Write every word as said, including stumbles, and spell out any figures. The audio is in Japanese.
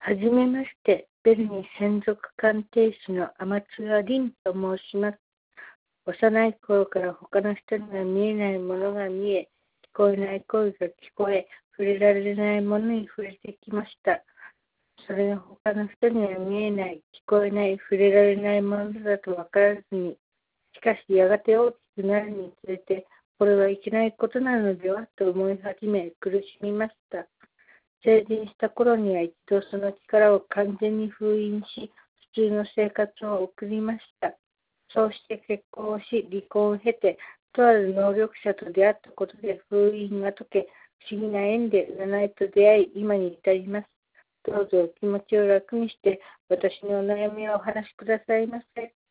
はじめまして、ベルニ専属鑑定士の天津凛と申します。幼い頃から他の人には見えないものが見え、聞こえない声が聞こえ、触れられないものに触れてきました。それが他の人には見えない、聞こえない、触れられないものだと分からずに、しかしやがて大きくなるにつれて、これはいけないことなのではと思い始め、苦しみました。成人した頃には一度その力を完全に封印し、普通の生活を送りました。そうして結婚をし、離婚を経て、とある能力者と出会ったことで封印が解け、不思議な縁で占いと出会い、今に至ります。どうぞお気持ちを楽にして、私のお悩みをお話しくださいませ。